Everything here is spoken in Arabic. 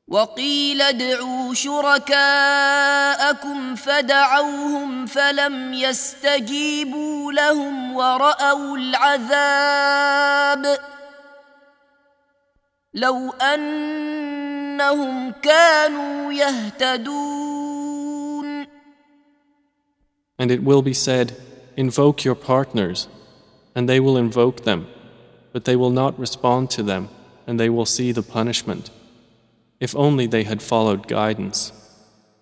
وقيل ادعوا شركاءكم فدعوهم فلم يستجيبوا لهم ورأوا العذاب لو أنهم كانوا يهتدون. And it will be said, invoke your partners, and they will invoke them, but they will not respond to them, and they will see the punishment. If only they had followed guidance.